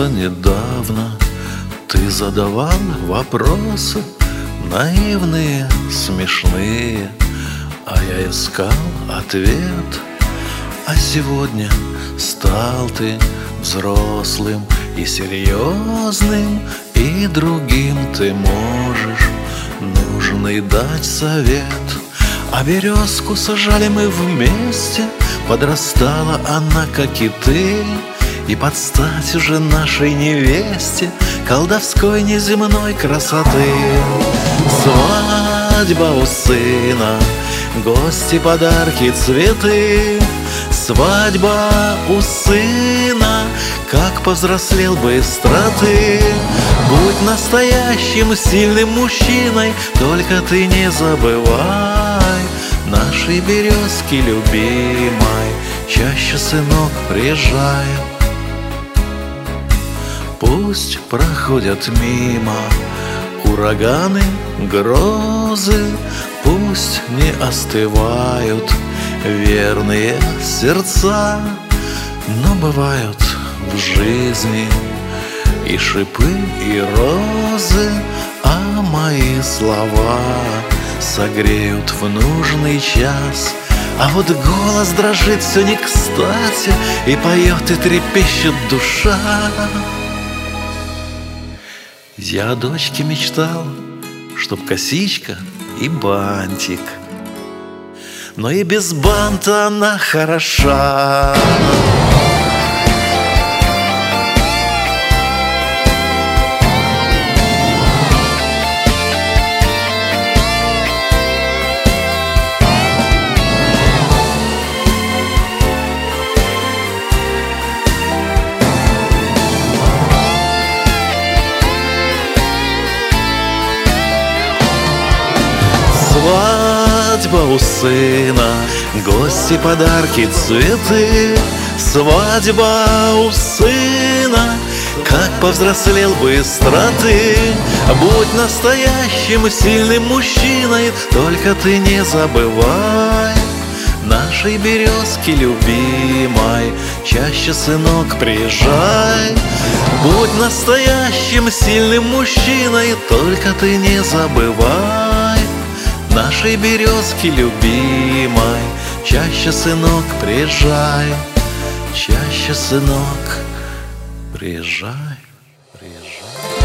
Кажется, недавно ты задавал вопросы наивные, смешные, а я искал ответ. А сегодня стал ты взрослым и серьезным, и другим ты можешь нужный дать совет. А березку сажали мы вместе, подрастала она, как и ты, и под стать уже нашей невесте, колдовской неземной красоты. Свадьба у сына, гости, подарки, цветы. Свадьба у сына, как повзрослел быстро ты. Будь настоящим сильным мужчиной, только ты не забывай нашей березки любимой, чаще, сынок, приезжай. Пусть проходят мимо ураганы, грозы, пусть не остывают верные сердца, но бывают в жизни и шипы, и розы, а мои слова согреют в нужный час. А вот голос дрожит все не кстати, и поет, и трепещет душа. Я о дочке мечтал, чтоб косичка и бантик, но и без банта она хороша. Свадьба у сына, гости, подарки, цветы. Свадьба у сына, как повзрослел быстро ты. Будь настоящим сильным мужчиной, только ты не забывай нашей березки любимой, чаще, сынок, приезжай. Будь настоящим сильным мужчиной, только ты не забывай нашей березки любимой, чаще, сынок, приезжай. Чаще, сынок, приезжай, приезжай.